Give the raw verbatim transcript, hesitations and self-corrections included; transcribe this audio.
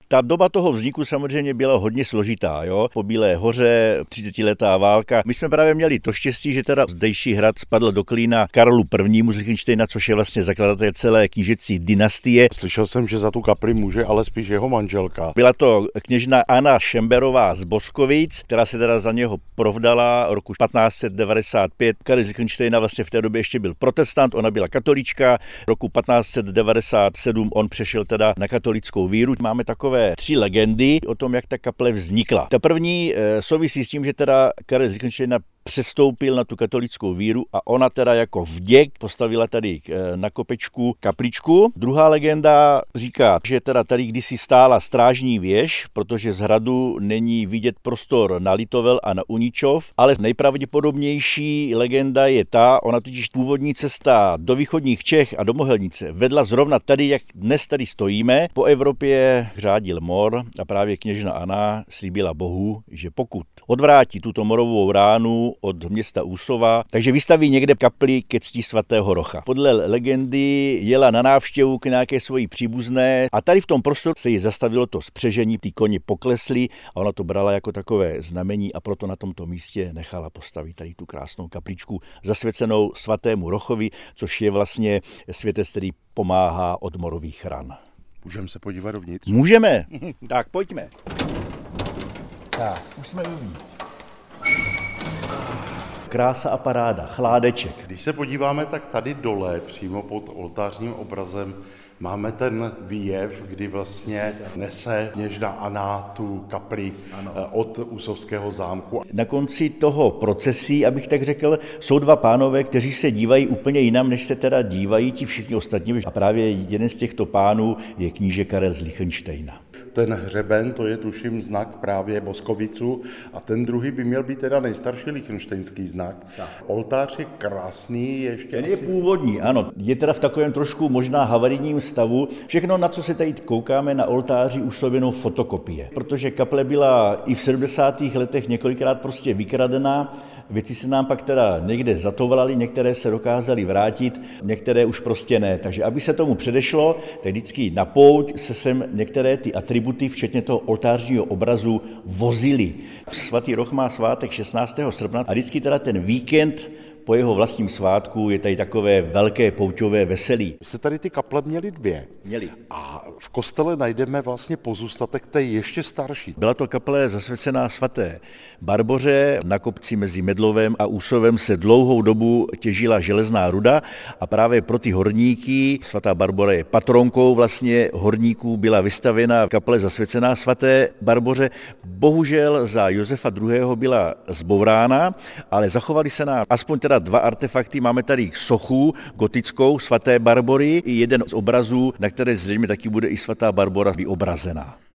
Ta doba toho vzniku samozřejmě byla hodně složitá, jo. Po Bílé hoře, třicetiletá válka. My jsme právě měli to štěstí, že teda zdejší hrad spadl do klína Karlu prvnímu z Lichtenštejna, což je vlastně zakladatel celé knížecí dynastie. Slyšel jsem, že za tu kapli může ale spíš jeho manželka. Byla to kněžna Anna Šemberová z Boskovic, která se teda za něho provdala roku patnáct set devadesát pět. Karel z Lichtenštejna vlastně v té době ještě byl protestant, ona byla katolička. Roku patnáct set devadesát sedm on přešel teda na katolickou víru. Máme takové tři legendy o tom, jak ta kaple vznikla. Ta první e, souvisí s tím, že teda Karel z Lichtenštejna přestoupil na tu katolickou víru a ona teda jako vděk postavila tady na kopečku kapličku. Druhá legenda říká, že teda tady kdysi stála strážní věž, protože z hradu není vidět prostor na Litovel a na Uničov, ale nejpravděpodobnější legenda je ta, ona totiž původní cesta do východních Čech a do Mohelnice vedla zrovna tady, jak dnes tady stojíme. Po Evropě řádil mor a právě kněžna Anna slíbila Bohu, že pokud odvrátí tuto morovou ránu od města Úsova, takže vystaví někde kapli ke cti svatého Rocha. Podle legendy jela na návštěvu k nějaké svojí příbuzné a tady v tom prostoru se jí zastavilo to spřežení, ty koně poklesly a ona to brala jako takové znamení a proto na tomto místě nechala postavit tady tu krásnou kapličku zasvěcenou svatému Rochovi, což je vlastně světec, který pomáhá od morových ran. Můžeme se podívat dovnitř? Můžeme. Tak pojďme. Tak, už jsme uvnitř. Krása a paráda, chládeček. Když se podíváme, tak tady dole, přímo pod oltářním obrazem, máme ten výjev, kdy vlastně nese kněžna Anna tu kapli ano. od Úsovského zámku. Na konci toho procesí, abych tak řekl, jsou dva pánové, kteří se dívají úplně jinam, než se teda dívají ti všichni ostatní. A právě jeden z těchto pánů je kníže Karel z Lichtenštejna. Ten hřeben, to je tuším znak právě Boskovicu a ten druhý by měl být teda nejstarší lichtenštejnský znak. Tak. Oltář je krásný, ještě ten asi... je původní, ano. Je teda v takovém trošku možná havarijním stavu. Všechno, na co se tady koukáme na oltáři, už jsou jenom fotokopie. Protože kaple byla i v sedmdesátých letech několikrát prostě vykradená. Věci se nám pak teda někde zatovalaly, některé se dokázaly vrátit, některé už prostě ne. Takže aby se tomu předešlo, tak vždycky na pouť se sem některé ty atributy, včetně toho oltářního obrazu, vozily. Svatý Roch má svátek šestnáctého srpna a vždycky teda ten víkend po jeho vlastním svátku je tady takové velké pouťové veselí. Vy jste tady ty kaple měli dvě. Měli. A v kostele najdeme vlastně pozůstatek té ještě starší. Byla to kaple zasvěcená svaté Barboře. Na kopci mezi Medlovem a Úsovem se dlouhou dobu těžila železná ruda a právě pro ty horníky, svatá Barbora je patronkou vlastně horníků, byla vystavěna kaple zasvěcená svaté Barboře. Bohužel za Josefa druhého. byla zbourána, ale zachovali se nám aspoň teda dva artefakty. Máme tady sochu gotickou svaté Barbory i jeden z obrazů, na které zřejmě taky bude i svatá Barbora vyobrazená.